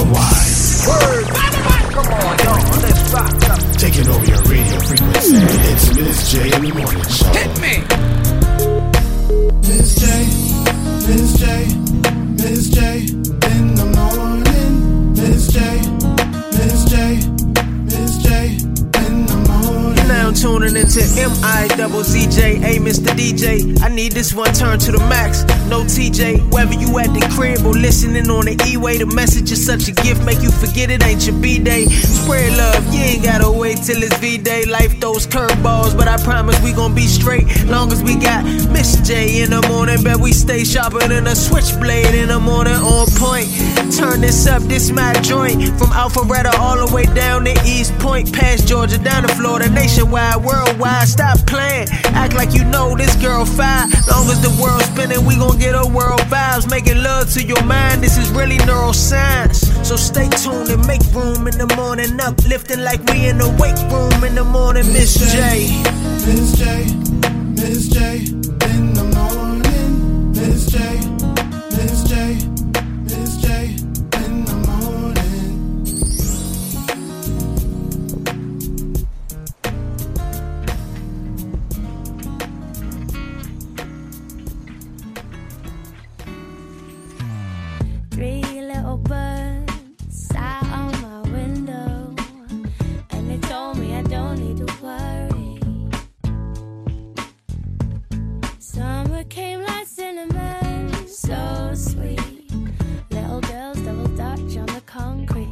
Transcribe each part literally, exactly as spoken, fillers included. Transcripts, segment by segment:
worldwide. Word. Come on, y'all, let's rock it up. Taking over your radio frequency. It's Miss J in the morning show. Hit me. Miss J, Miss J, Miss J in the morning. Miss J, Miss J, Miss J in the morning. You're now tuning into M I double Z J. Hey, Mister D J, I need this one turned to the max. No T J, whether you at the crib or listening on the E-way, the message is such a gift, make you forget it ain't your B-day. Spread love, you ain't gotta wait till it's V-day. Life throws curveballs, but I promise we gon' be straight. Long as we got Miss J in the morning, bet we stay sharper than a switchblade in the morning, on point. Turn this up, this my joint. From Alpharetta all the way down to East Point, past Georgia, down to Florida, nationwide, worldwide. Stop playing, act like you know this girl fine. Long as the world's spinning, we gon' get a world vibes. Making love to your mind, this is really neuroscience. So stay tuned and make room in the morning, uplifting like we in the weight room in the morning. Miss J, Miss J, Miss J in the morning. Miss J, Miss J, Miss J in the morning. Three little birds sat on my window, and they told me I don't need to worry. Summer came like cinnamon, so sweet. Little girls double dutch on the concrete.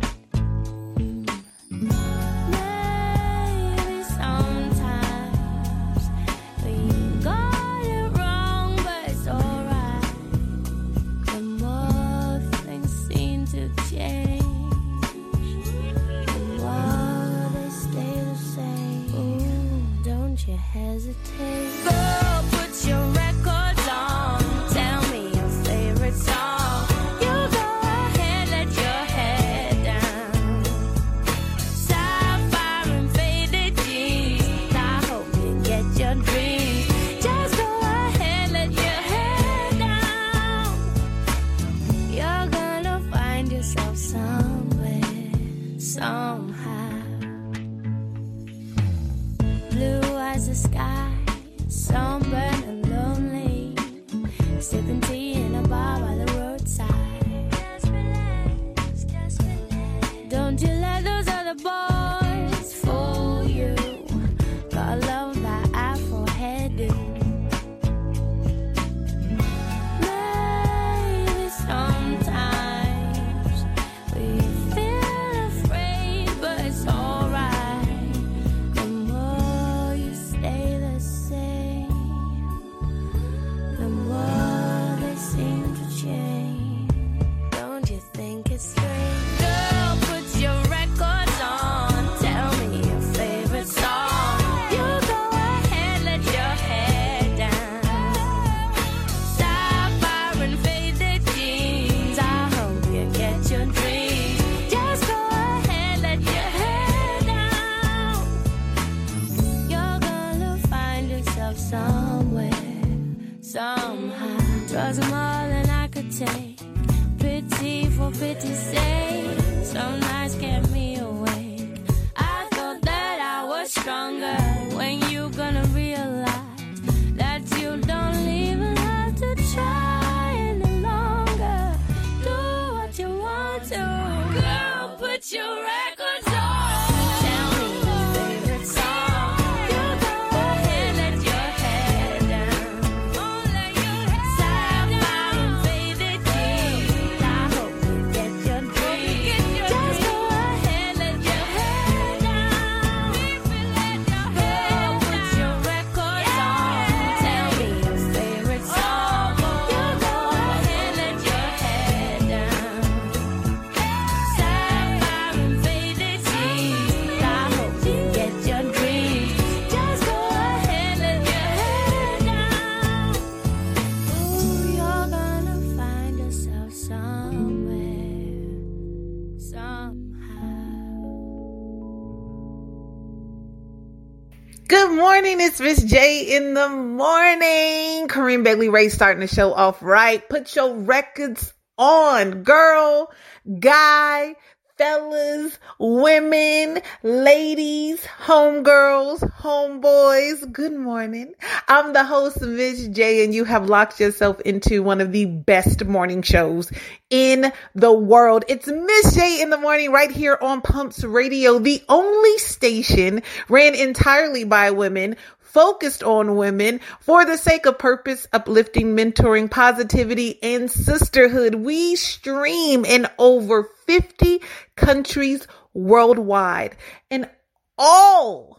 Maybe sometimes we got it wrong, but it's alright. The more things seem to change, the more they stay the same. Ooh, don't you hesitate. Go put your records on. Tell me your favorite song. You go ahead, let your head down. Sapphire and faded jeans. I hope you get your dreams. Just go ahead, let your head down. You're gonna find yourself somewhere, somehow. Blue as the sky, sunburned and lonely, sipping tea in a bar by the roadside. Just relax, just relax. Don't you let those other boys fool you. Gotta love that Afro hairdo. Maybe sometimes we feel afraid, but it's alright. The more you stay the same, the more they seem to change. Don't you think it's strange? Girl, put your records on. Tell me your favorite song. You go ahead, let your head down. Sapphire and faded jeans. I hope you get your dreams. Just go ahead, let your head down. You're gonna find yourself somewhere, somehow. Drugs are more than I could take. Pity for pity's sake. Some nights kept me awake. I thought that I was stronger. When you gonna realize that you don't even have to try any longer? Do what you want to. Girl, put your records on. Tell me your favorite song. You go ahead, let your head down. Sapphire and faded jeans. I hope you get your dreams. Just go ahead, let your head down. Girl, put your records on. Tell me your favorite song. You go ahead, let your head down. Sapphire and faded jeans. I hope you get your dreams. Just go ahead, let your head down. Ooh, you're gonna find yourself somewhere, somehow. Good morning, it's Miss J in the morning. Kareem Begley Ray starting the show off right. Put your records on, girl, guy, fellas, women, ladies, homegirls, homeboys, good morning. I'm the host, Miss J, and you have locked yourself into one of the best morning shows in the world. It's Miss J in the morning right here on Pumps Radio, the only station ran entirely by women, focused on women, for the sake of purpose, uplifting, mentoring, positivity, and sisterhood. We stream in over fifty countries worldwide and all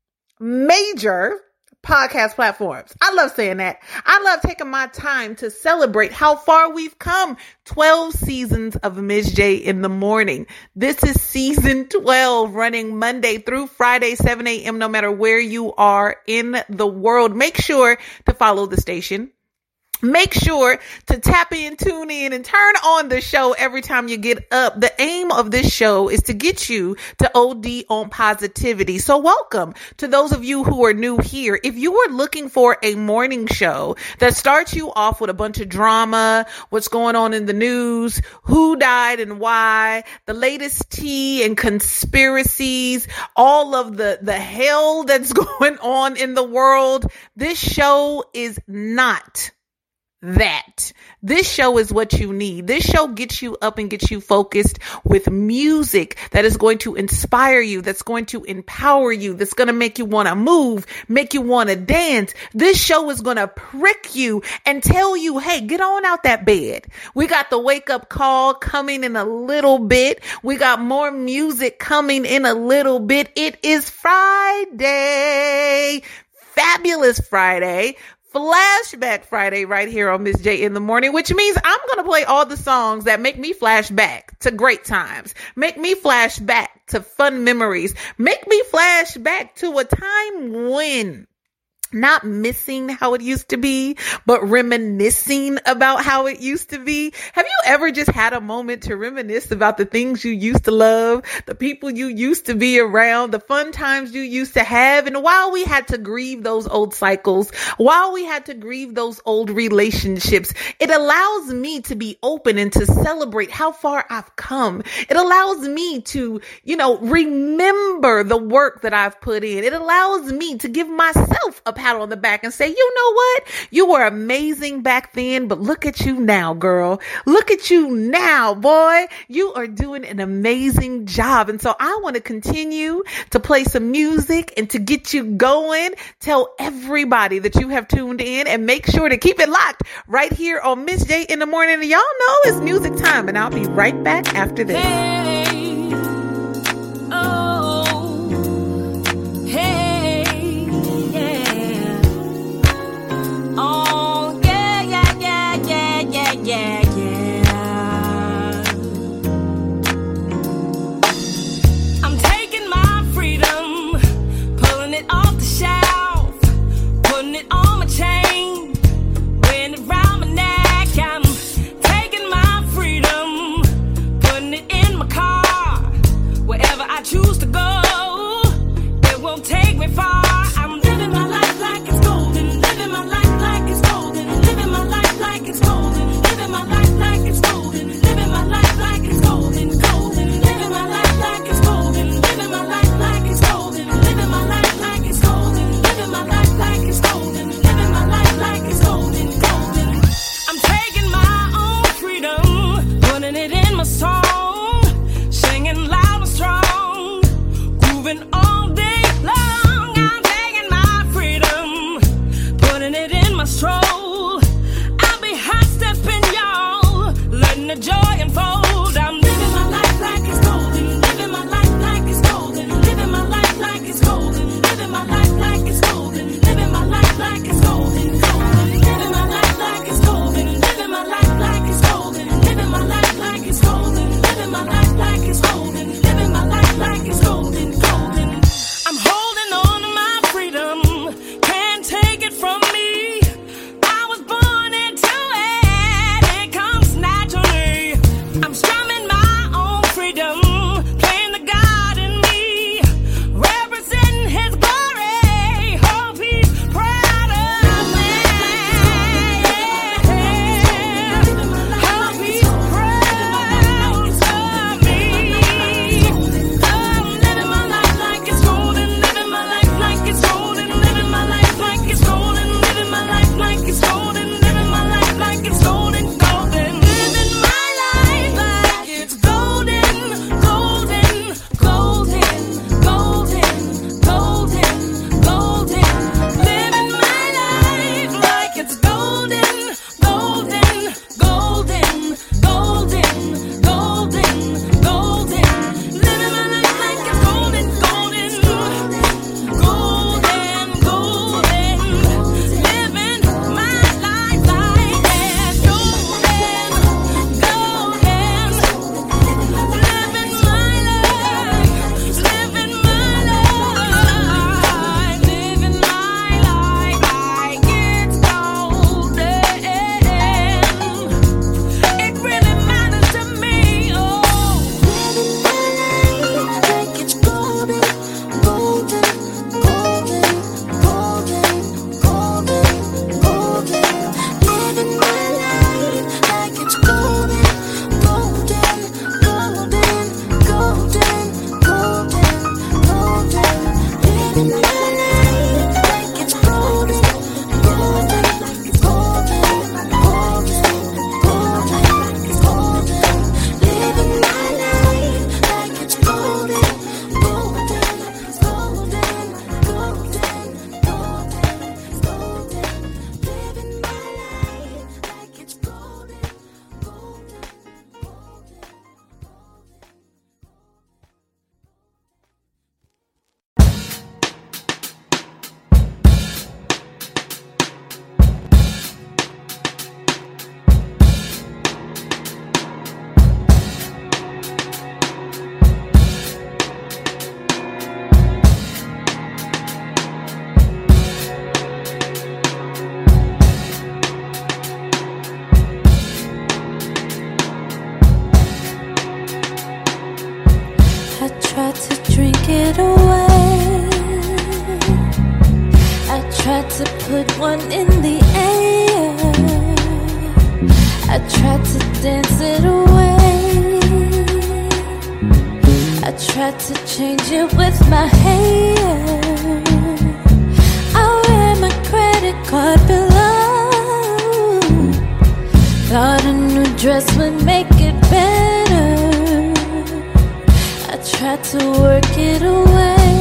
major podcast platforms. I love saying that. I love taking my time to celebrate how far we've come. twelve seasons of Miss J in the morning. This is season twelve, running Monday through Friday, seven a.m. no matter where you are in the world. Make sure to follow the station. Make sure to tap in, tune in, and turn on the show every time you get up. The aim of this show is to get you to O D on positivity. So welcome to those of you who are new here. If you are looking for a morning show that starts you off with a bunch of drama, what's going on in the news, who died and why, the latest tea and conspiracies, all of the, the hell that's going on in the world, this show is not that. This show is what you need. This show gets you up and gets you focused with music that is going to inspire you, that's going to empower you, that's going to make you want to move, make you want to dance. This show is going to prick you and tell you, hey, get on out that bed. We got the wake up call coming in a little bit. We got more music coming in a little bit. It is Friday. Fabulous Friday. Flashback Friday right here on Miss J in the morning, which means I'm going to play all the songs that make me flash back to great times, make me flash back to fun memories, make me flash back to a time when not missing how it used to be, but reminiscing about how it used to be. Have you ever just had a moment to reminisce about the things you used to love, the people you used to be around, the fun times you used to have? And while we had to grieve those old cycles, while we had to grieve those old relationships, it allows me to be open and to celebrate how far I've come. It allows me to, you know, remember the work that I've put in. It allows me to give myself a pat on the back and say, you know what? You were amazing back then, but look at you now, girl. Look at you now, boy. You are doing an amazing job. And so I want to continue to play some music and to get you going. Tell everybody that you have tuned in and make sure to keep it locked right here on Miss J in the morning. And y'all know it's music time, and I'll be right back after this. Hey. Oh. Hey. Oh, yeah, yeah, yeah, yeah, yeah, yeah, yeah. I'm taking my freedom, pulling it off the shelf, putting it on my chain, wearing it around my neck. I'm taking my freedom, putting it in my car, wherever I choose to go, it won't take me far. I'm living my life like it's golden, living my life like it's golden, living my life like it's golden, living my life like it's golden, living my life like it's golden, golden, living my life like it's golden, living my life like it's golden, living my life like it's golden, living my life like it's golden, living my life like it's golden, golden. I'm taking my own freedom, putting it in my song, singing loud and strong, grooving all day long. I'm taking my freedom, putting it in my stroll. I'll be hot stepping, y'all, letting the joy unfold. I'm living my life like it's golden, living my life like it's golden, living my life like it's golden, living my life like it's golden, living my life like it's golden, golden, living my life like it's golden, living my life like it's golden, living my life like it's golden, living my life like it's golden, living my life like it's golden, golden. I'm holding on to my freedom, can't take it from me. I was born into it, it comes naturally. I'm tried to drink it away. I tried to put one in the air. I tried to dance it away. I tried to change it with my hair. I ran my credit card below. Thought a new dress would make it better. I tried to work it away,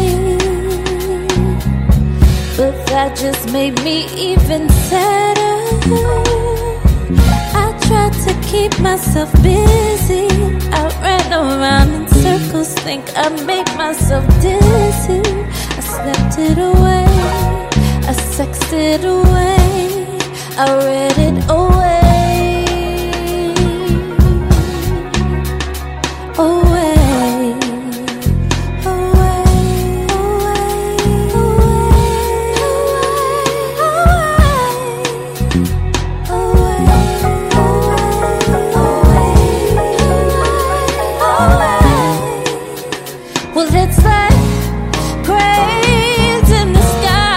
but that just made me even sadder. I tried to keep myself busy. I ran around in circles, think I made myself dizzy. I slept it away, I sexed it away, I read it away. Away, away, away, well, it's like cranes in the sky.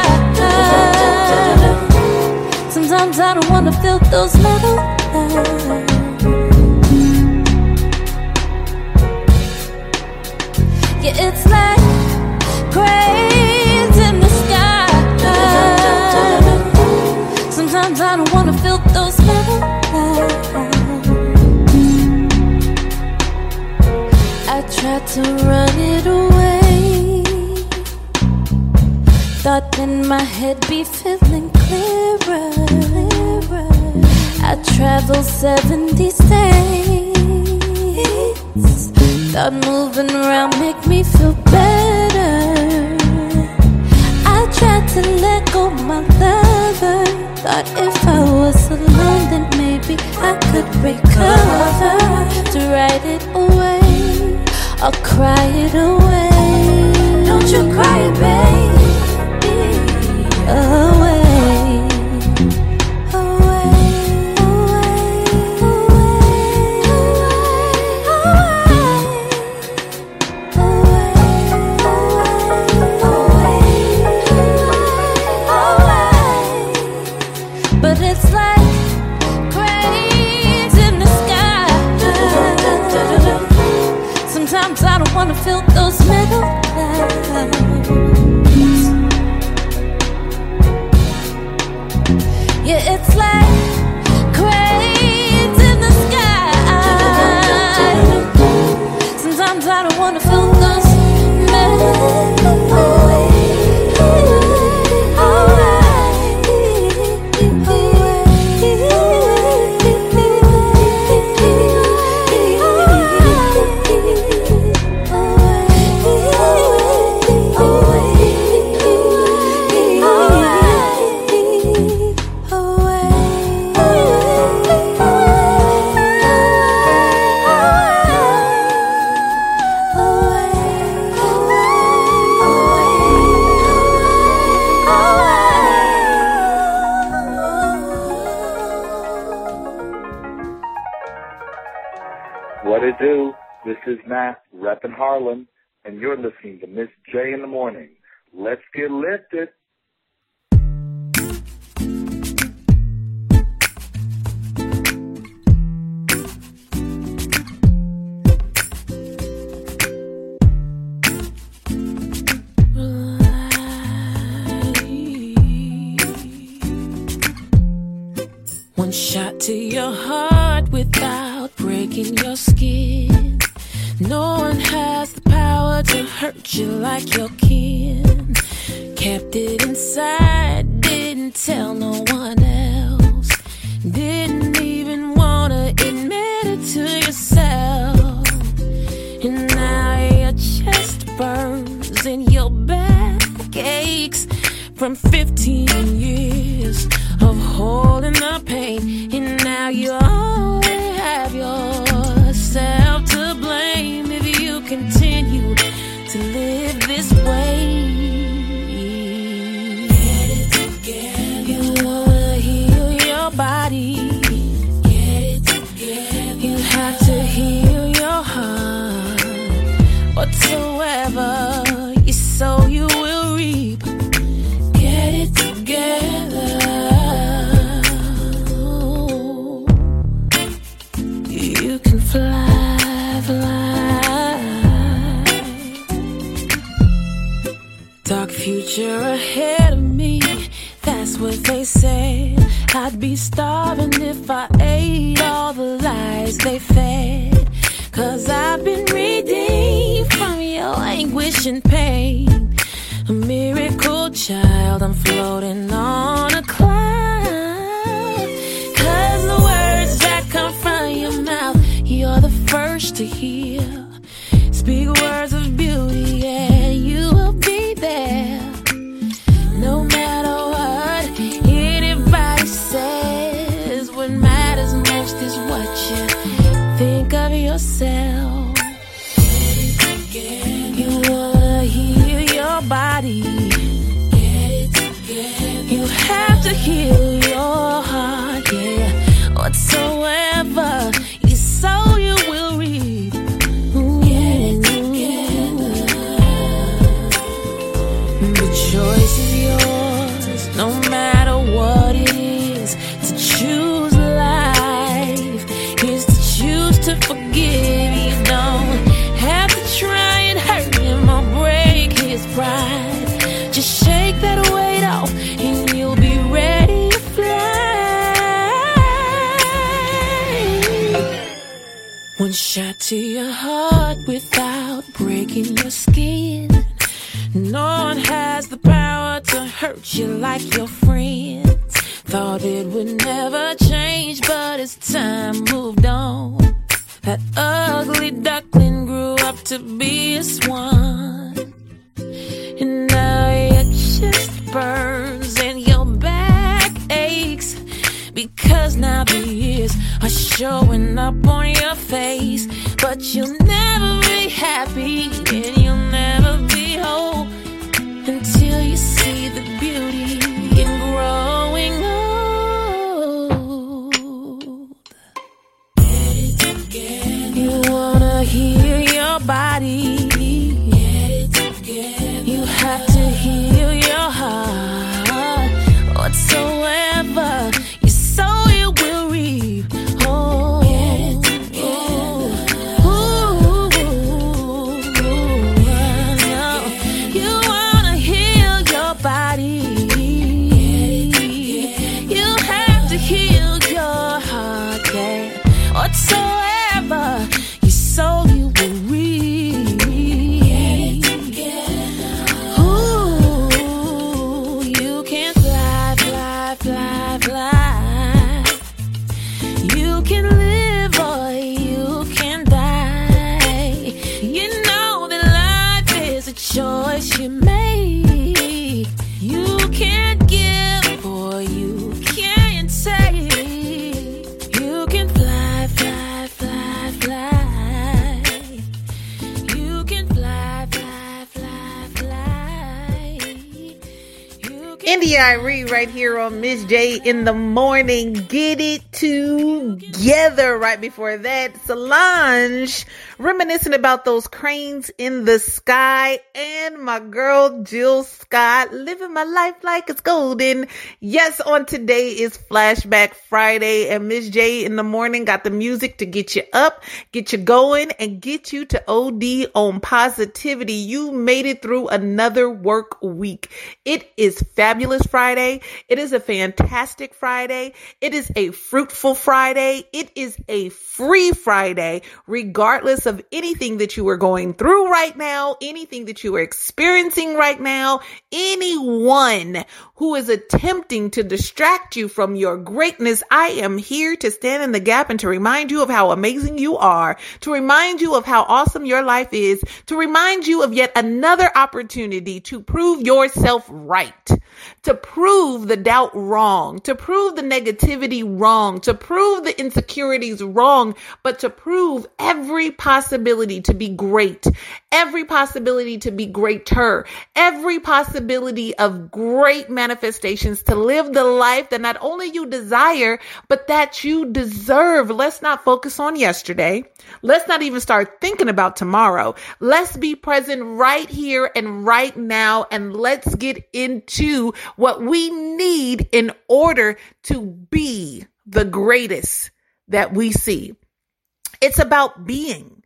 Sometimes I don't wanna feel those metal lines. Yeah, it's like cranes in the sky. Sometimes I don't wanna feel those metal lines. I tried to run it away. Thought then my head be feeling clearer. I traveled seventy states. Thought moving around make me feel better. I tried to let go my lover. Thought if I was alone then maybe I could recover. To write it away or cry it away. Don't you cry, baby. Away. But it's like cranes in the sky. Sometimes I don't wanna feel those metal lines. Yeah, it's like cranes in the sky. Sometimes I don't wanna feel those metal lines. What it do? This is Matt, reppin' Harlem, and you're listening to Miss J in the Morning. Let's get lifted. One shot to your heart without breaking your skin. No one has the power to hurt you like your kin. Kept it inside, didn't tell no one else. Didn't even wanna admit it to yourself. And now your chest burns and your back aches from fifteen years of holding the pain. And now you only have yourself to blame if you continue to live this way. Get it together. You wanna heal your body. Get it together. You have to heal your heart. What's the way? future ahead of me, that's what they said. I'd be starving if I ate all the lies they fed. Cause I've been redeemed from your anguish and pain. A miracle child, I'm floating on a cloud. Cause the words that come from your mouth, you're the first to hear. Speak words of beauty and you will be there. No matter what anybody says, what matters most is what you think of yourself. You wanna heal your body. You have to heal your heart, yeah. Whatsoever you sow, you will reap. The choice is yours, no matter what it is. To choose life is to choose to forgive. You don't have to try and hurt him or break his pride. Just shake that weight off and you'll be ready to fly. One shot to your heart without breaking your skin. No one has the power to hurt you like your friends. Thought it would never change, but as time moved on, that ugly duckling grew up to be a swan. And now your chest burns and your back aches, because now the years are showing up on your face. But you'll never be happy and you'll never be whole until you see the beauty in growing old. You wanna heal your body. You have to heal your heart. Whatsoever you sow, you will reap. Oh, oh, no. You wanna heal your body. You have to heal your heart, yeah. Whatsoever you sow, you will reap. Ooh, you can fly, fly, fly, fly. You can live or you can die. You know that life is a choice you make. You can't give or you can't take. You can fly, fly, fly, fly. You can fly, fly, fly, fly. You can India Irie right here on Miss J in the morning. Get it together. Right before that, Solange reminiscing about those cranes in the sky, and my girl Jill Scott living my life like it's golden. Yes, on today is Flashback Friday, and Miss J in the morning got the music to get you up, get you going, and get you to O D on positivity. You made it through another work week. It is Fabulous Friday. It is a fantastic Friday. It is a fruitful Friday. It is a free Friday, regardless of anything that you are going through right now, anything that you are experiencing right now, anyone who is attempting to distract you from your greatness. I am here to stand in the gap and to remind you of how amazing you are, to remind you of how awesome your life is, to remind you of yet another opportunity to prove yourself right, to prove the doubt wrong, to prove the negativity wrong, to prove the insecurities wrong, but to prove every possibility to be great, every possibility to be greater, every possibility of great manifestations, to live the life that not only you desire, but that you deserve. Let's not focus on yesterday. Let's not even start thinking about tomorrow. Let's be present right here and right now, and let's get into what we need in order to be the greatest that we see. It's about being.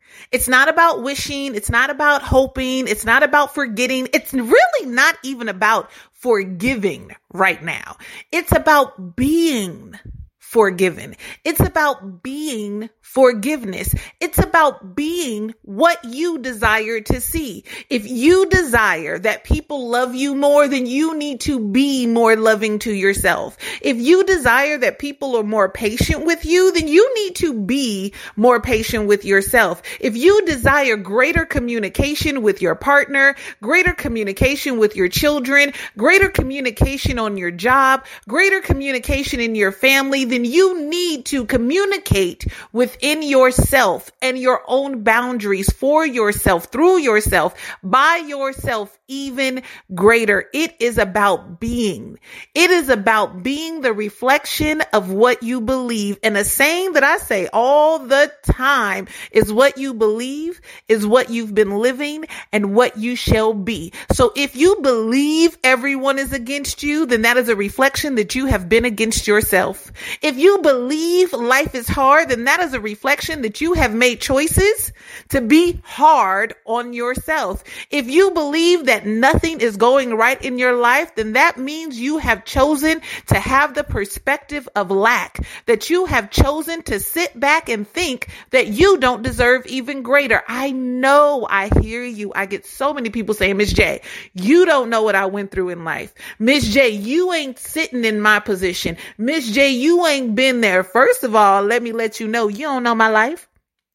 It's not about wishing. It's not about hoping. It's not about forgetting. It's really not even about forgiving right now. It's about being forgiven. It's about being forgiveness. It's about being what you desire to see. If you desire that people love you more, then you need to be more loving to yourself. If you desire that people are more patient with you, then you need to be more patient with yourself. If you desire greater communication with your partner, greater communication with your children, greater communication on your job, greater communication in your family, then you need to communicate within yourself and your own boundaries for yourself, through yourself, by yourself, even greater. It is about being. It is about being the reflection of what you believe. And a saying that I say all the time is what you believe is what you've been living and what you shall be. So if you believe everyone is against you, then that is a reflection that you have been against yourself. If you believe life is hard, then that is a reflection that you have made choices to be hard on yourself. If you believe that nothing is going right in your life, then that means you have chosen to have the perspective of lack, that you have chosen to sit back and think that you don't deserve even greater. I know, I hear you. I get so many people saying, Miss J, you don't know what I went through in life. Miss J, you ain't sitting in my position. Miss J, you ain't been there. First of all, let me let you know, you don't know my life.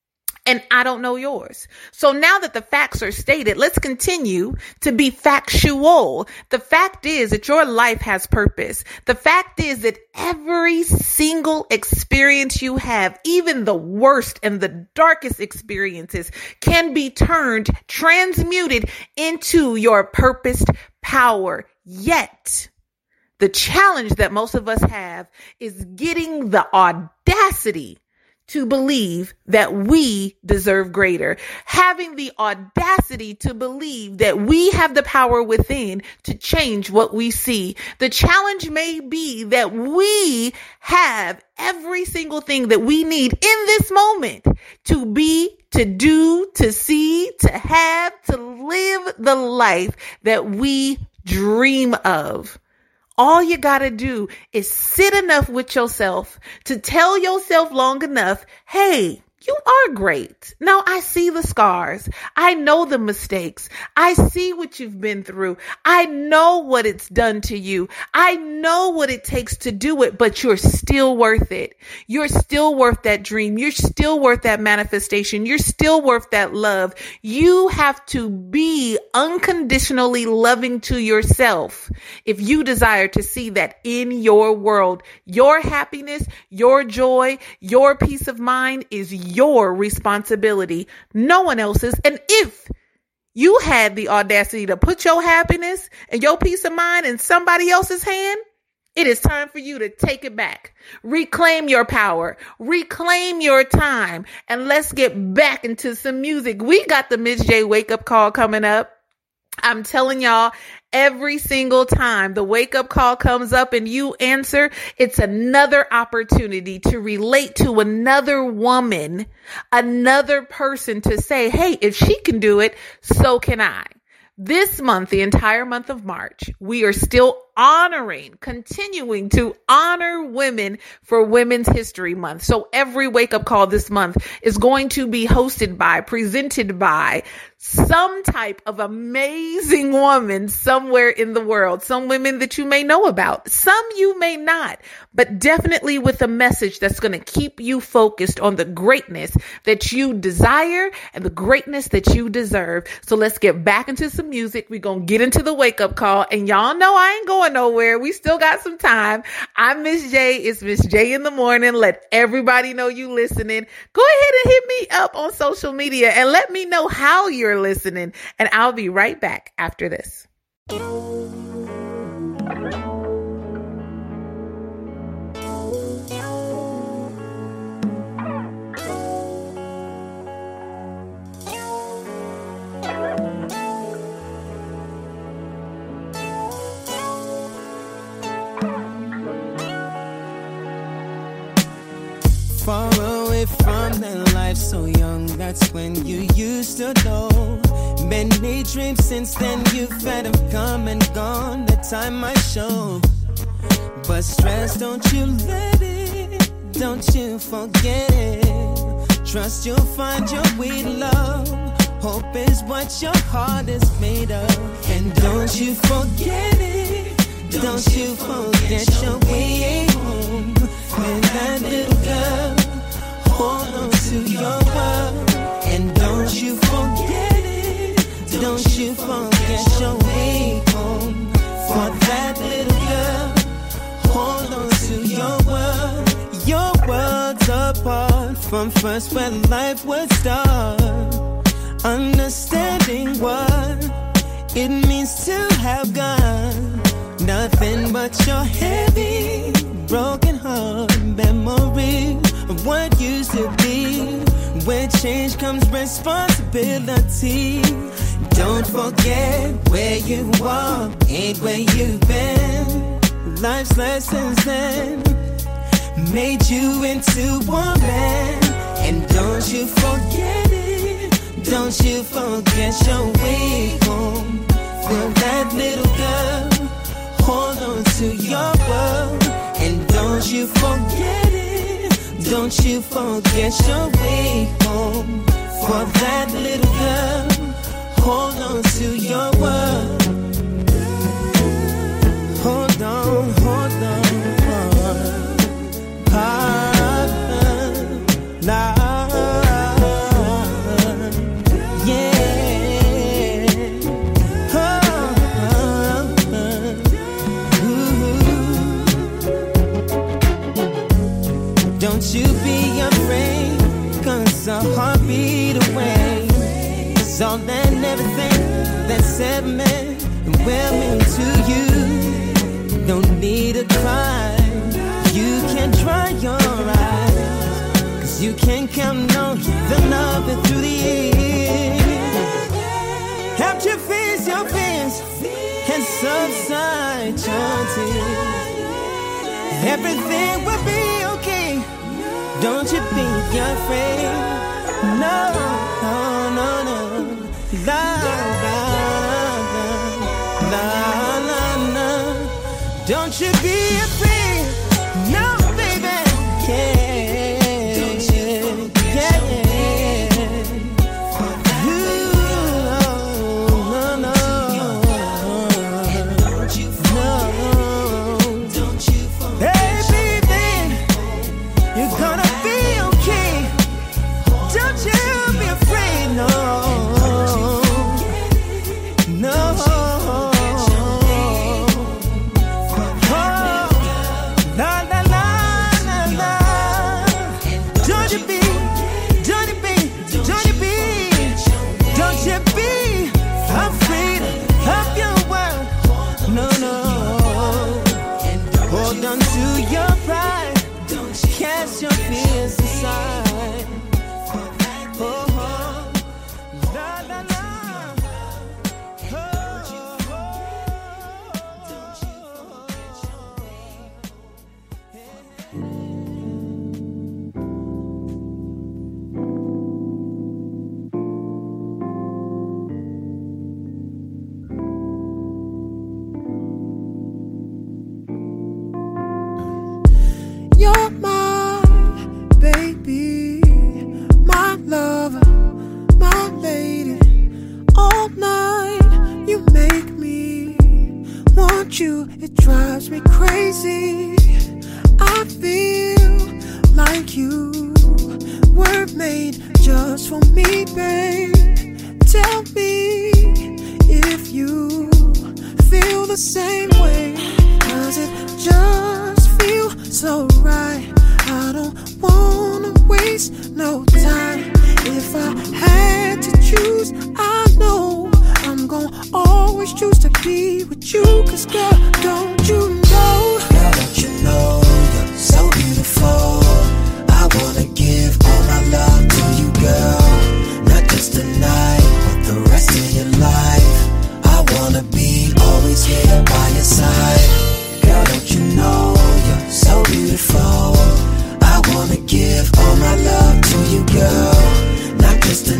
And I don't know yours. So now that the facts are stated, let's continue to be factual. The fact is that your life has purpose. The fact is that every single experience you have, even the worst and the darkest experiences, can be turned, transmuted into your purposed power. Yet, the challenge that most of us have is getting the audacity to believe that we deserve greater, having the audacity to believe that we have the power within to change what we see. The challenge may be that we have every single thing that we need in this moment to be, to do, to see, to have, to live the life that we dream of. All you gotta do is sit enough with yourself to tell yourself long enough, hey, you are great. Now I see the scars. I know the mistakes. I see what you've been through. I know what it's done to you. I know what it takes to do it, but you're still worth it. You're still worth that dream. You're still worth that manifestation. You're still worth that love. You have to be unconditionally loving to yourself if you desire to see that in your world. Your happiness, your joy, your peace of mind is your responsibility, no one else's. And if you had the audacity to put your happiness and your peace of mind in somebody else's hand, it is time for you to take it back. Reclaim your power, reclaim your time, and let's get back into some music. We got the Miss J wake up call coming up. I'm telling y'all, every single time the wake up call comes up and you answer, it's another opportunity to relate to another woman, another person to say, hey, if she can do it, so can I. This month, the entire month of March, we are still honoring, continuing to honor women for Women's History Month. So every wake up call this month is going to be hosted by, presented by some type of amazing woman somewhere in the world. Some women that you may know about, some you may not, but definitely with a message that's going to keep you focused on the greatness that you desire and the greatness that you deserve. So let's get back into some music. We're going to get into the wake up call, and y'all know I ain't going nowhere. We still got some time. I'm Miss J. It's Miss J in the morning. Let everybody know you listening. Go ahead and hit me up on social media and let me know how you're listening. And I'll be right back after this. Far away from that life so young, that that's when you used to know. Many dreams since then you've had have come and gone. The time might show, but stress, don't you let it, don't you forget it. Trust you'll find your way to love. Hope is what your heart is made of. And don't you forget it, don't you forget your way home. With that little girl, hold on to your world. And don't you forget it, don't you forget your way home. For that little girl, hold on to your world. Your world's apart from first where life would start. Understanding what it means to have got nothing but your heavy, broken heart memory of what used to be. When change comes responsibility. Don't forget where you are, ain't where you've been. Life's lessons then made you into a man. And don't you forget it, don't you forget your way home. For that little girl, hold on to your world. And don't you forget it, don't you forget your way home. For that little girl, hold on to your world. Hold on, hold on. Ah, nah, yeah. Oh, ooh. Don't you be afraid, 'cause a heartbeat away is all and everything that's ever meant and will mean to you. No need to cry, you can dry your eyes, 'cause you can count on the love through the years. Help you face your fears and subside your tears. Everything will be okay, don't you be afraid. No, no, no, no. La, la, la, la, la. Don't you be afraid, no, baby, yeah, don't you, yeah, yeah. Ooh, no, no, don't you no, don't you hey, baby, you're gonna be okay. Don't you be afraid, no, no. Cast your fears aside. Oh, oh, la, la, la. Oh, you're my baby, my lover, my lady. All night you make me want you, it drives me crazy. I feel like you were made just for me, babe. Tell me if you feel the same way. Does it just feel so right? I don't wanna waste no time. If I had to choose, I know I'm gonna always choose to be with you. 'Cause girl, don't you know? Girl, don't you know you're so beautiful? I wanna give all my love to you, girl. Not just tonight, but the rest of your life. I wanna be always here by your side. Girl, don't you know you're so beautiful? I wanna give all my love to you, girl. Not just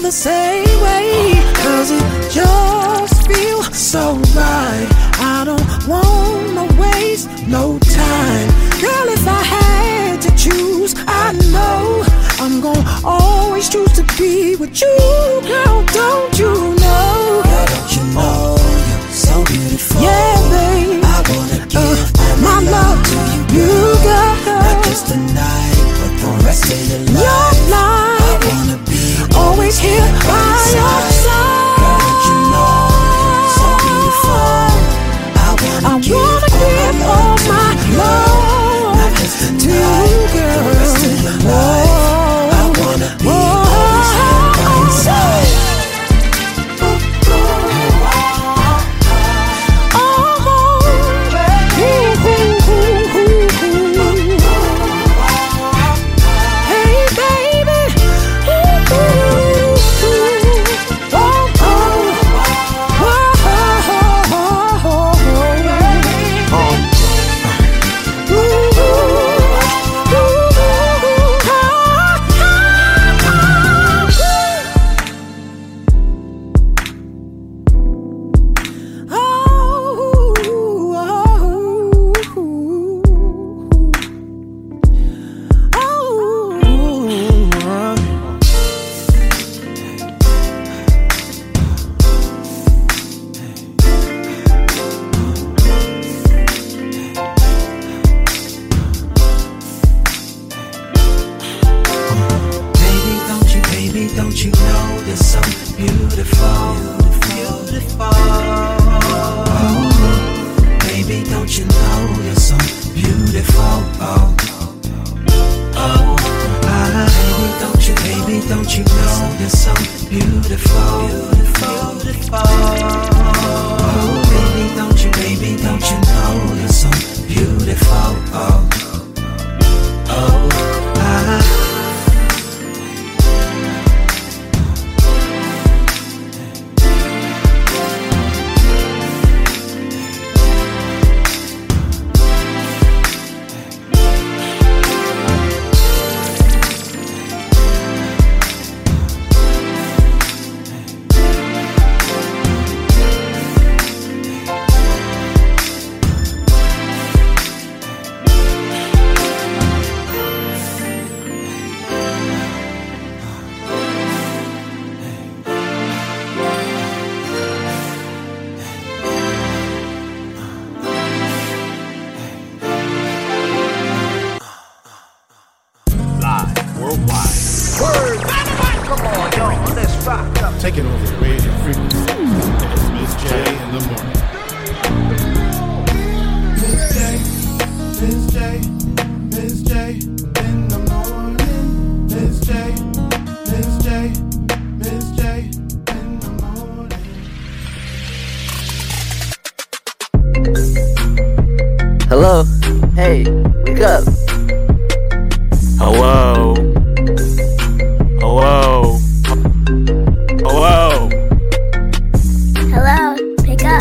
the same way, cause it just feels so right. I don't wanna waste no time. Girl, if I had to choose, I know I'm gonna always choose to be with you. Girl, don't you know? Girl, don't you know you're so beautiful? Yeah, babe, I wanna give uh, all my love to you, you, girl. Not just tonight, but the rest of your life. Your life, I wanna be always here by your side. Girl, don't you know you're so beautiful? I wanna, I give, wanna give all my love, not just to tonight, you, girl. the rest of your life. I wanna be Whoa. always here by your side. Don't you know you're so beautiful, beautiful? Oh, baby, don't you know you're so beautiful? Oh, oh, ah, baby, don't you, baby, don't you know you're so beautiful, beautiful? Oh, baby, don't you, baby, don't you know you're so beautiful? Oh, oh, ah. Take it over radio frequency. It's Miss J in the morning. Miss J, Miss J, Miss J in the morning. Miss J, Miss J, Miss J in the morning. Hello? Hey, wake up. Hello? Hello? Hello? Hello, pick up.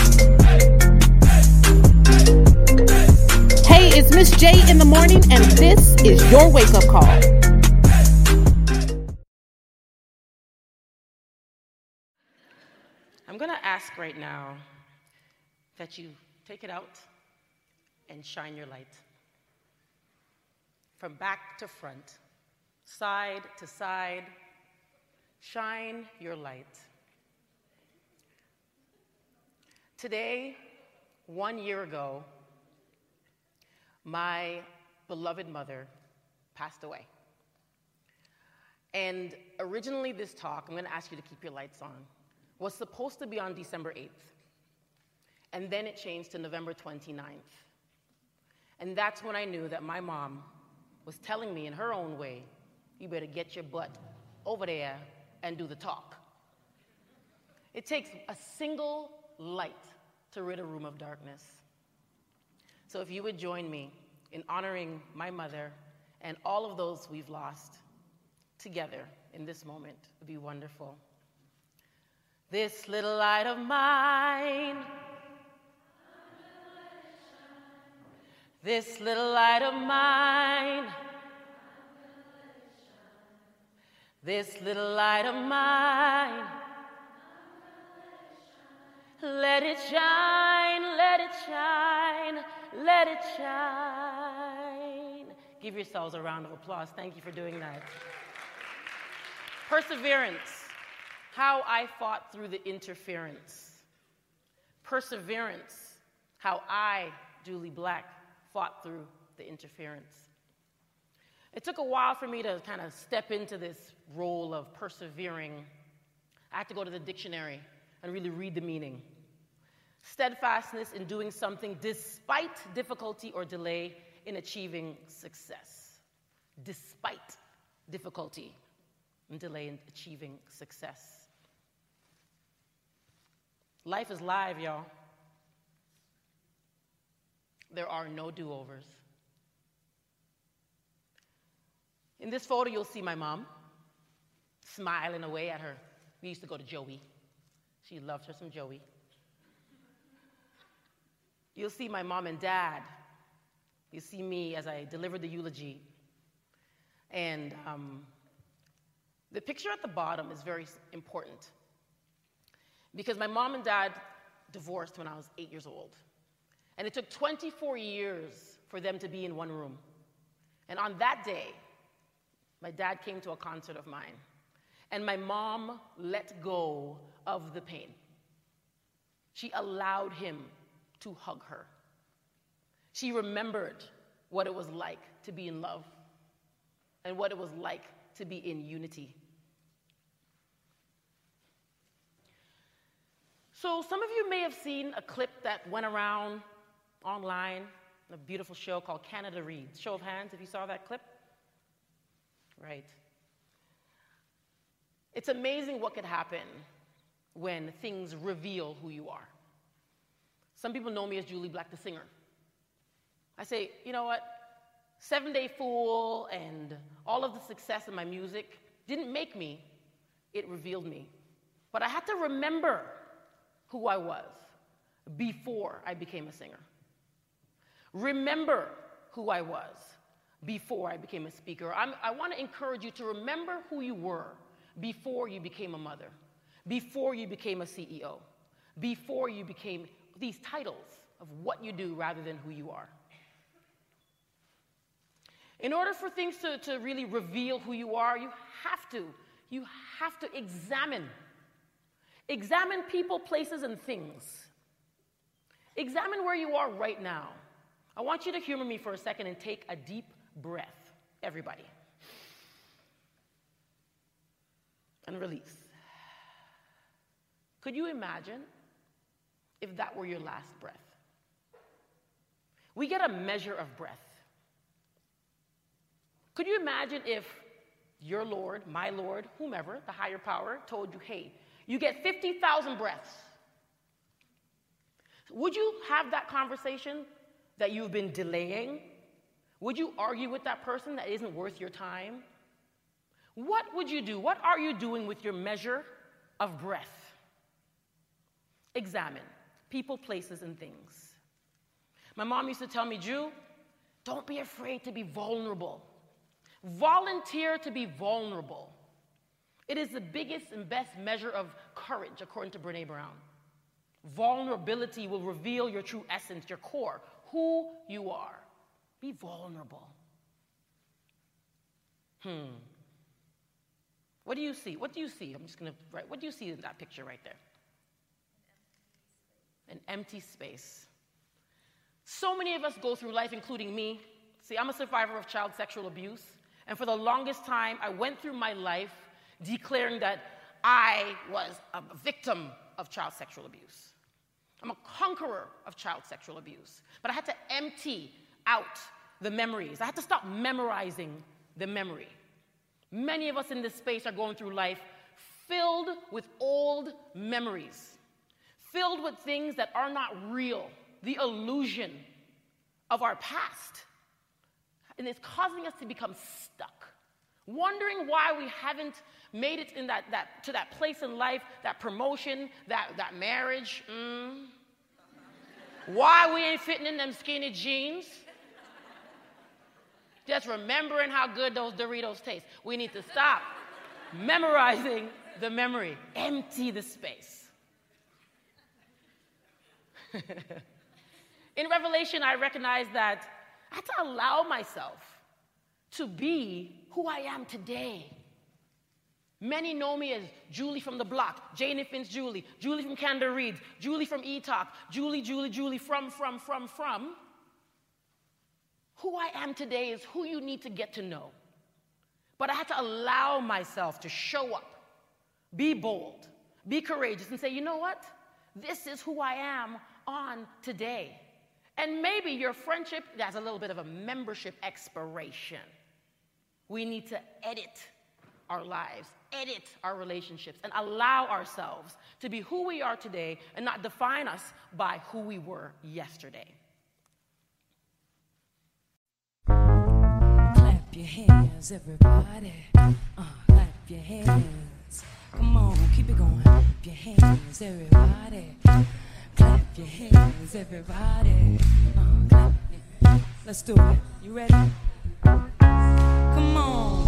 Hey, it's Miss J in the morning, and this is your wake-up call. I'm going to ask right now that you take it out and shine your light. From back to front, side to side, shine your light. Today, one year ago, my beloved mother passed away. And originally this talk, I'm going to ask you to keep your lights on, was supposed to be on December eighth. And then it changed to November twenty-ninth. And that's when I knew that my mom was telling me in her own way, you better get your butt over there and do the talk. It takes a single light to rid a room of darkness. So if you would join me in honoring my mother and all of those we've lost together in this moment, it would be wonderful. This little light of mine, this little light of mine, This little light of mine, let it shine, let it shine, let it shine. Give yourselves a round of applause. Thank you for doing that. Perseverance, how I fought through the interference. Perseverance, how I, Julie Black, fought through the interference. It took a while for me to kind of step into this role of persevering. I had to go to the dictionary and really read the meaning. Steadfastness in doing something despite difficulty or delay in achieving success. Despite difficulty and delay in achieving success. Life is live, y'all. There are no do-overs. In this photo, you'll see my mom smiling away at her. We used to go to Joey. She loved her some Joey. You'll see my mom and dad. You see me as I delivered the eulogy. And um, the picture at the bottom is very important because my mom and dad divorced when I was eight years old. And it took twenty-four years for them to be in one room. And on that day, my dad came to a concert of mine, and my mom let go of the pain. She allowed him to hug her. She remembered what it was like to be in love and what it was like to be in unity. So some of you may have seen a clip that went around online, a beautiful show called Canada Reads. Show of hands if you saw that clip. Right. It's amazing what could happen when things reveal who you are. Some people know me as Julie Black, the singer. I say, you know what? Seven Day Fool and all of the success in my music didn't make me, it revealed me. But I had to remember who I was before I became a singer. Remember who I was before I became a speaker. I'm, I want to encourage you to remember who you were before you became a mother, before you became a C E O, before you became these titles of what you do rather than who you are. In order for things to, to really reveal who you are, you have to, you have to examine. Examine people, places, and things. Examine where you are right now. I want you to humor me for a second and take a deep breath, everybody. And release. Could you imagine if that were your last breath? We get a measure of breath. Could you imagine if your Lord, my Lord, whomever, the higher power, told you, hey, you get fifty thousand breaths? Would you have that conversation that you've been delaying? Would you argue with that person that isn't worth your time? What would you do? What are you doing with your measure of breath? Examine people, places, and things. My mom used to tell me, Drew, don't be afraid to be vulnerable. Volunteer to be vulnerable. It is the biggest and best measure of courage, according to Brené Brown. Vulnerability will reveal your true essence, your core, who you are. Be vulnerable. Hmm. What do you see? What do you see? I'm just going to write. What do you see in that picture right there? An empty space. So many of us go through life, including me. See, I'm a survivor of child sexual abuse. And for the longest time, I went through my life declaring that I was a victim of child sexual abuse. I'm a conqueror of child sexual abuse. But I had to empty out the memories. I had to stop memorizing the memory. Many of us in this space are going through life filled with old memories, filled with things that are not real, the illusion of our past. And it's causing us to become stuck, wondering why we haven't made it in that, that, to that place in life, that promotion, that, that marriage. Mm. Why we ain't fitting in them skinny jeans. Just remembering how good those Doritos taste. We need to stop memorizing the memory. Empty the space. In Revelation, I recognize that I have to allow myself to be who I am today. Many know me as Julie from the block, Jane Iffin's Julie, Julie from Candor Reads, Julie from E-Talk, Julie, Julie, Julie from, from, from, from. Who I am today is who you need to get to know. But I have to allow myself to show up, be bold, be courageous, and say, you know what? This is who I am on today. And maybe your friendship, that's a little bit of a membership expiration. We need to edit our lives, edit our relationships, and allow ourselves to be who we are today and not define us by who we were yesterday. Clap your hands, everybody. Uh, clap your hands. Come on, keep it going. Clap your hands, everybody. Clap your hands, everybody. Uh, clap. Let's do it. You ready? Come on.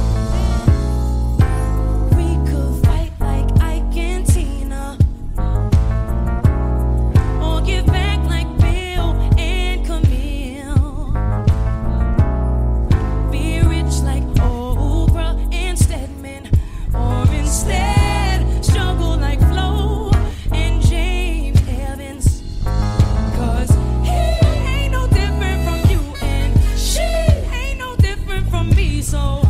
We could fight like Ike and Tina, or give back like Bill and Camille. Be rich like Oprah and Stedman, or instead struggle like Flo and Jane Evans. Cause he ain't no different from you, and she ain't no different from me. So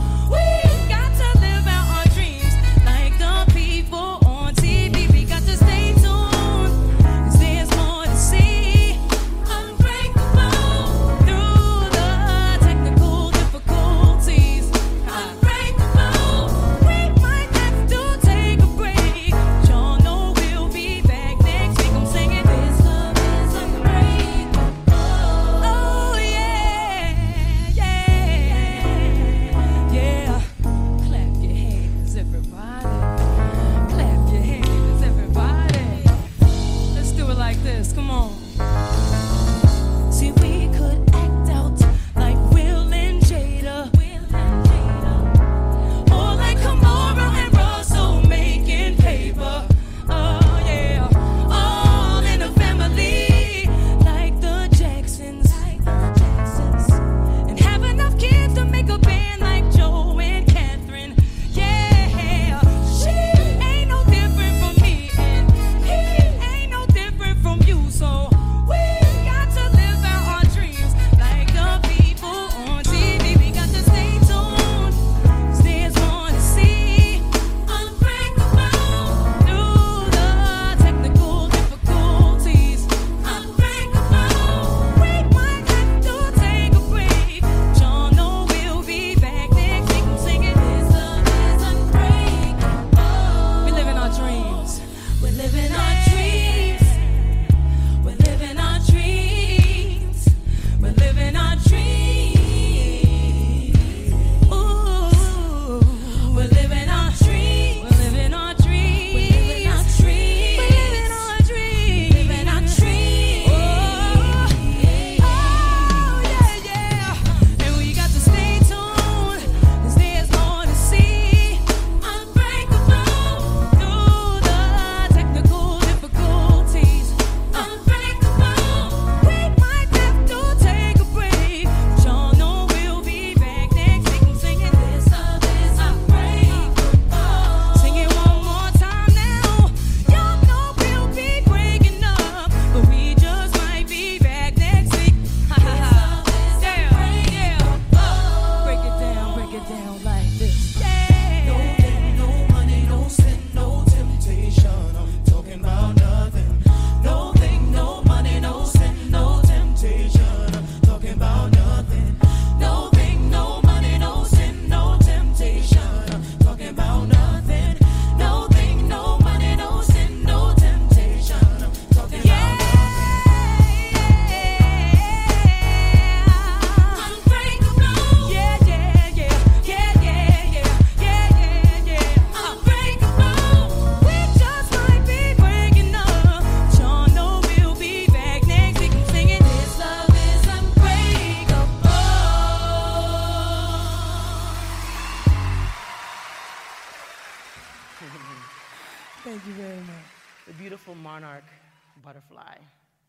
Thank you very much. The beautiful monarch butterfly.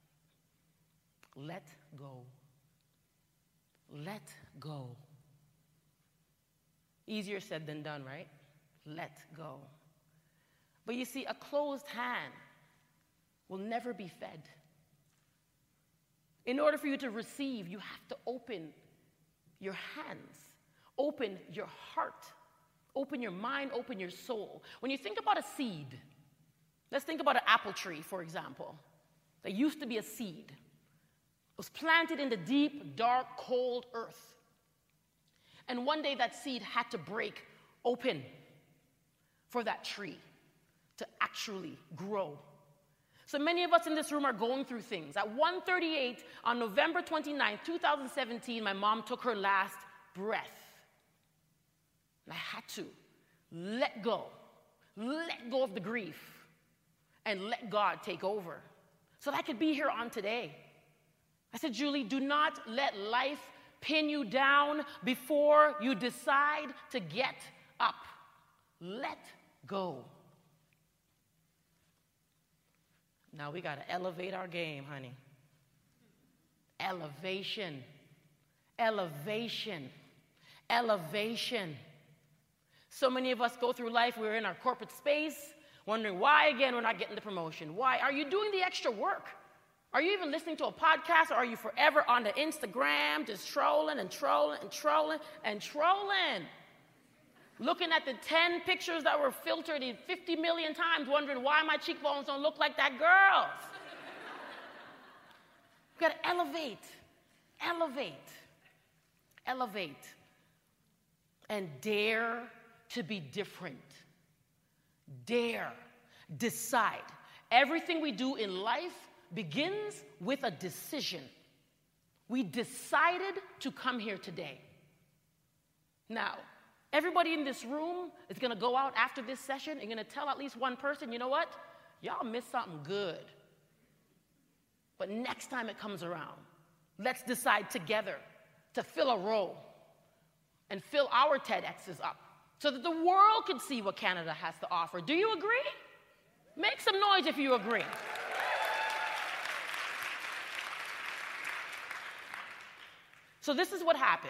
Let go. Let go. Easier said than done, right? Let go. But you see, a closed hand will never be fed. In order for you to receive, you have to open your hands, open your heart, open your mind, open your soul. When you think about a seed, let's think about an apple tree, for example. There used to be a seed. It was planted in the deep, dark, cold earth. And one day that seed had to break open for that tree to actually grow. So many of us in this room are going through things. At one thirty-eight on November twenty-ninth, two thousand seventeen, my mom took her last breath. And I had to let go, let go of the grief, and let God take over so that I could be here on today. I said, Julie, do not let life pin you down before you decide to get up. Let go. Now we got to elevate our game, honey. Elevation. Elevation. Elevation. So many of us go through life, we're in our corporate space, wondering why again we're not getting the promotion. Why? Are you doing the extra work? Are you even listening to a podcast, or are you forever on the Instagram just trolling and trolling and trolling and trolling? Looking at the ten pictures that were filtered in fifty million times, wondering why my cheekbones don't look like that girl's. We've got to elevate, elevate, elevate, and dare to be different. Dare, decide. Everything we do in life begins with a decision. We decided to come here today. Now, everybody in this room is going to go out after this session and going to tell at least one person, you know what? Y'all missed something good. But next time it comes around, let's decide together to fill a role and fill our TEDx's up so that the world can see what Canada has to offer. Do you agree? Make some noise if you agree. So this is what happened.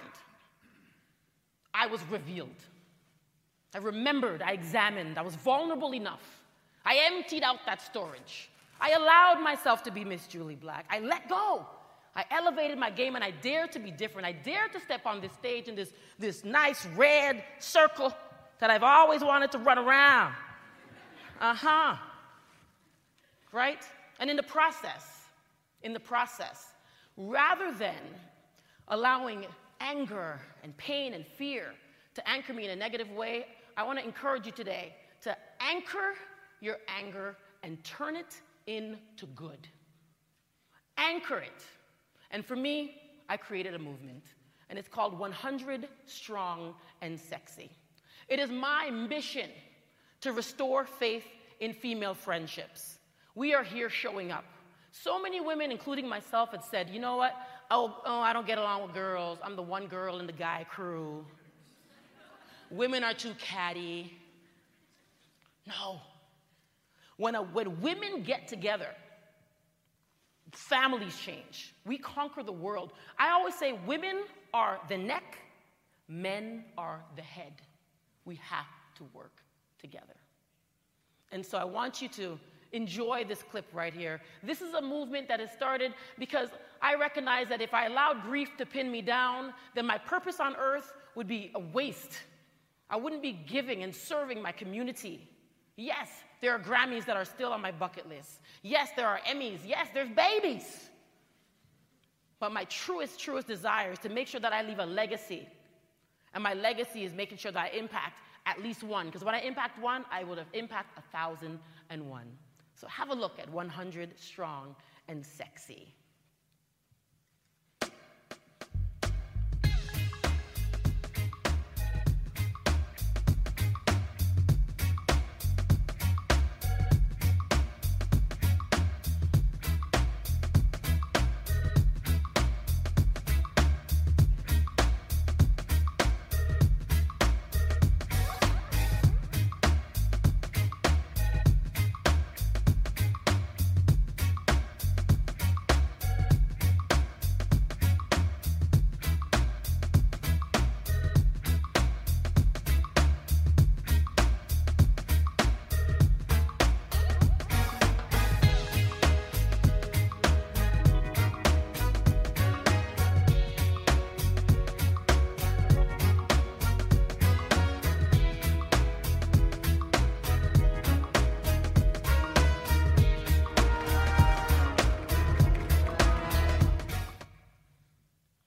I was revealed. I remembered, I examined, I was vulnerable enough. I emptied out that storage. I allowed myself to be Miss Julie Black. I let go. I elevated my game and I dared to be different. I dared to step on this stage in this, this nice red circle that I've always wanted to run around. Uh-huh. Right? And in the process, in the process, rather than allowing anger and pain and fear to anchor me in a negative way, I want to encourage you today to anchor your anger and turn it into good. Anchor it. And for me, I created a movement, and it's called one hundred Strong and Sexy. It is my mission to restore faith in female friendships. We are here showing up. So many women, including myself, had said, you know what? Oh, oh, I don't get along with girls. I'm the one girl in the guy crew. Women are too catty. No. When, a, when women get together, families change. We conquer the world. I always say women are the neck, men are the head. We have to work together. And so I want you to enjoy this clip right here. This is a movement that has started because I recognize that if I allowed grief to pin me down, then my purpose on earth would be a waste. I wouldn't be giving and serving my community. Yes, there are Grammys that are still on my bucket list. Yes, there are Emmys. Yes, there's babies. But my truest, truest desire is to make sure that I leave a legacy. And my legacy is making sure that I impact at least one. Because when I impact one, I would have impacted a thousand and one. So have a look at one hundred Strong and Sexy.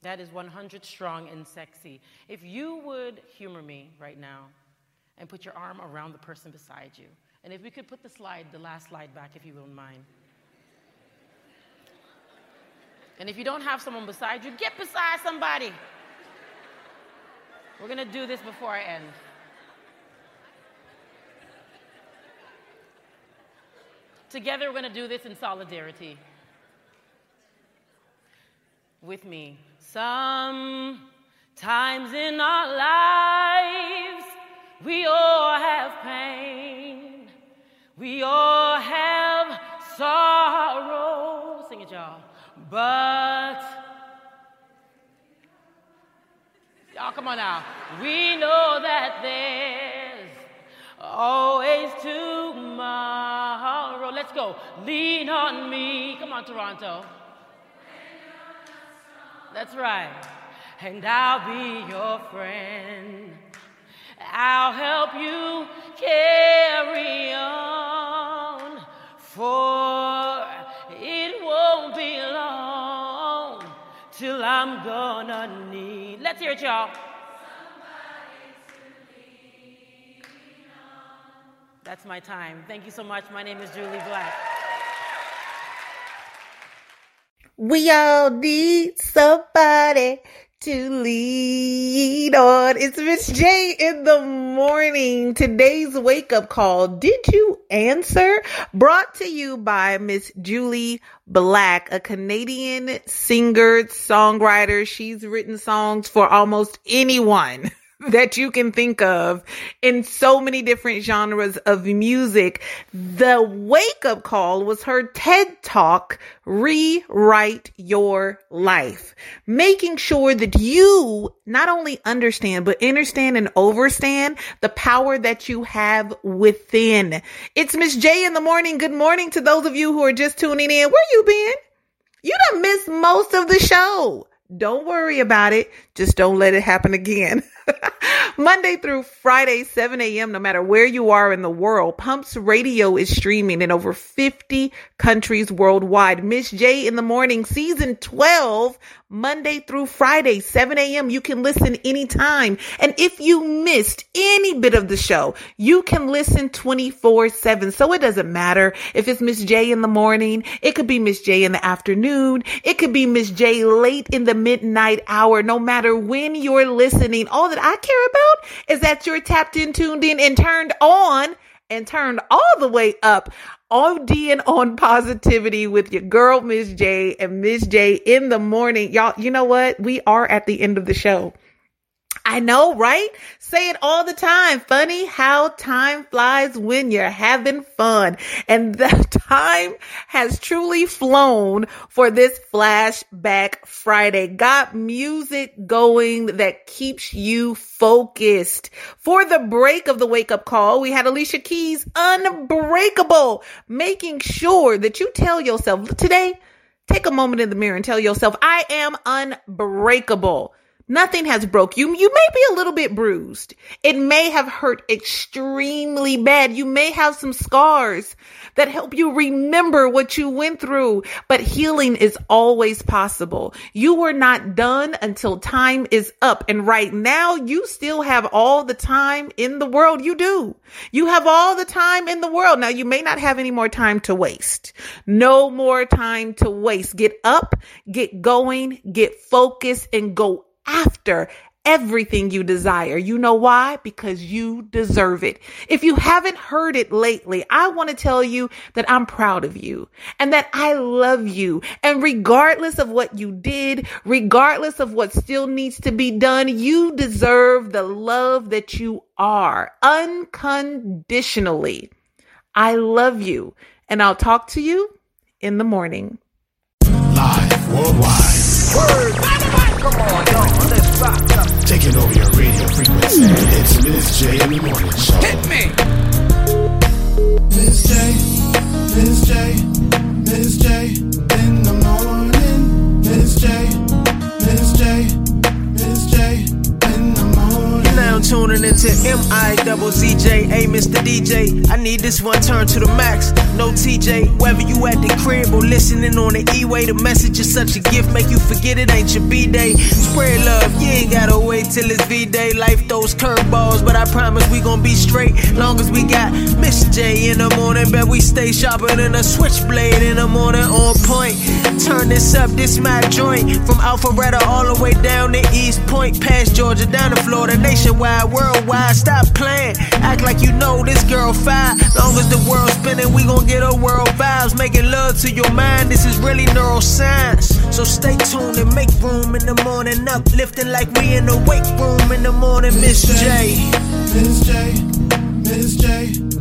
that is one hundred strong and sexy. If you would humor me right now and put your arm around the person beside you. And if we could put the slide, the last slide back, if you wouldn't mind. And if you don't have someone beside you, get beside somebody. We're gonna do this before I end. Together, we're gonna do this in solidarity. With me. Sometimes in our lives, we all have pain. We all have sorrow. Sing it, y'all. But, y'all, come on now. We know that there's always tomorrow. Let's go. Lean on me. Come on, Toronto. That's right. And I'll be your friend. I'll help you carry on. For it won't be long till I'm gonna need. Let's hear it, y'all. That's my time. Thank you so much. My name is Julie Black. We all need somebody to lean on. It's Miss J in the morning. Today's wake-up call. Did you answer? Brought to you by Miss Julie Black, a Canadian singer, songwriter. She's written songs for almost anyone that you can think of in so many different genres of music. The wake-up call was her TED Talk, Rewrite Your Life, making sure that you not only understand, but understand and overstand the power that you have within. It's Miss J in the morning. Good morning to those of you who are just tuning in. Where you been? You done missed most of the show. Don't worry about it. Just don't let it happen again. Monday through Friday, seven a.m., no matter where you are in the world, Pumps Radio is streaming in over fifty countries worldwide. Miss J in the morning, season twelve, Monday through Friday, seven a.m. You can listen anytime. And if you missed any bit of the show, you can listen twenty-four seven. So it doesn't matter if it's Miss J in the morning. It could be Miss J in the afternoon. It could be Miss J late in the midnight hour. No matter when you're listening, all that I care about is that you're tapped in, tuned in, and turned on and turned all the way up. O D and on positivity with your girl, Miss J, and Miss J in the morning. Y'all, you know what? We are at the end of the show. I know, right? Say it all the time. Funny how time flies when you're having fun. And the time has truly flown for this Flashback Friday. Got music going that keeps you focused. For the break of the wake-up call, we had Alicia Keys' Unbreakable, making sure that you tell yourself today, take a moment in the mirror and tell yourself, I am unbreakable. Nothing has broke you. You may be a little bit bruised. It may have hurt extremely bad. You may have some scars that help you remember what you went through, but healing is always possible. You were not done until time is up. And right now, you still have all the time in the world. You do. You have all the time in the world. Now, you may not have any more time to waste. No more time to waste. Get up, get going, get focused, and go after everything you desire. You know why? Because you deserve it. If you haven't heard it lately, I want to tell you that I'm proud of you and that I love you. And regardless of what you did, regardless of what still needs to be done, you deserve the love that you are unconditionally. I love you, and I'll talk to you in the morning. Live worldwide. Word. Come on, y'all. Let's rock up. Taking over your radio frequency. It's Miss J in the morning show. Hit me. Miss J, Miss J, Miss J in the morning. Miss J, Miss J, Miss J in the morning. You're now tuning into M I double C J, A Miss Mister D J, I need this one turned to the max. No T J, whether you at the crib or listening on the E-way, the message is such a gift, make you forget it ain't your B-day. Spread love, you ain't gotta wait till it's V-day. Life throws curveballs, but I promise we gon' be straight. Long as we got Miss J in the morning, bet we stay sharper than a switchblade in the morning, on point. Turn this up, this my joint. From Alpharetta all the way down to East Point, past Georgia, down to Florida, nationwide, worldwide. Stop playing, act like you know this girl fine. Long as the world's spinning, we gon' get a world vibes. Making love to your mind, this is really neuroscience. So stay tuned and make room in the morning. Uplifting like we in the weight room in the morning. Miss J, Miss J, Miss J,